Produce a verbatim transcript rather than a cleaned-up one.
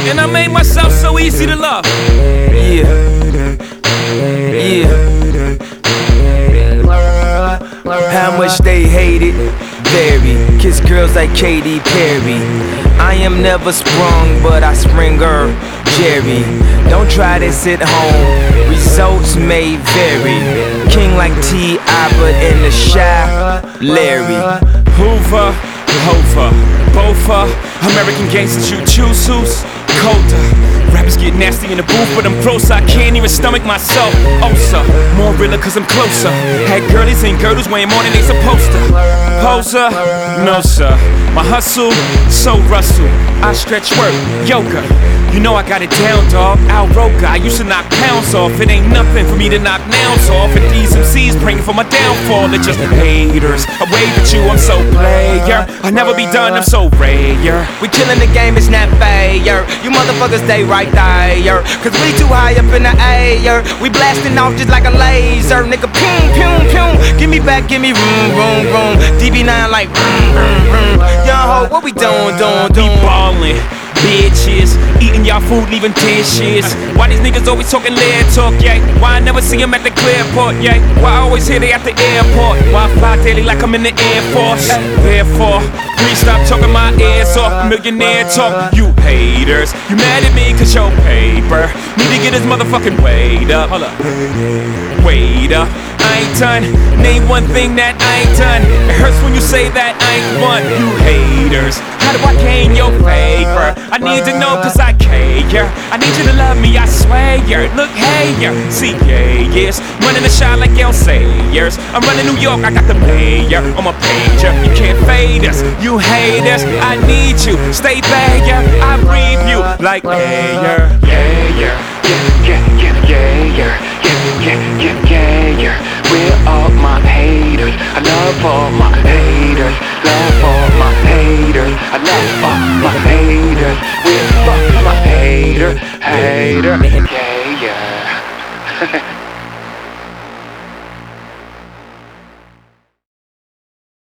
And I made myself so easy to love. Yeah. Yeah. How much they hate it, vary. Kiss girls like Katy Perry. I am never sprung, but I spring her, Jerry. Don't try this at home, results may vary. King like T I, but in the shy, Larry. Hoover, Hover, Bofa, American gangsters, you choose who's colder. Rappers get nasty in the booth, but I'm closer. I can't even stomach myself. Osa, more realer cause I'm closer. Had girlies and girdles weighing more than they supposed to. Poser, no sir. My hustle, so Russell. I stretch work, yoga. You know I got it down, dog. Al Roker, I used to knock pounds off. It ain't nothing for me to knock nouns off. And these M Cs praying for my downfall. They're just haters. I wave at you, I'm so player. I'll never be done, I'm so rare. We killing the game, it's not fair. You motherfuckers stay right there. Cause we too high up in the air. We blasting off just like a laser. Nigga, pum, pum, pum. Give me back, give me room, room, room. D B nine like room, room, room. Young ho, what we doing, doing, doing? We ballin'. Bitches, eating y'all food, leaving dishes. Why these niggas always talking lead talk, yeah? Why I never see them at the Clearport, yeah? Why I always hear they at the airport? Why I fly daily like I'm in the Air Force? Therefore, please stop talking my ears off. Millionaire talk, you haters. You mad at me cause your paper need to get his motherfucking weight up. Hold up. Wait up, I ain't done. Name one thing that I ain't done. It hurts when you say that I ain't one. You haters, how do I gain your favor? I need to know cause I care. I need you to love me, I swear. Look, hey, see, yeah, yes. Running the shot like El Sayers. I'm running New York, I got the mayor on my pager. You can't fade us, you haters. I need you, stay there, I breathe you like air. Yeah, yeah, yeah, yeah, yeah, yeah, yeah, yeah, yeah, yeah, yeah. We're all my haters. I love all my haters. Love all my haters. I love all my haters. We're all my haters. Hater. Yeah, yeah.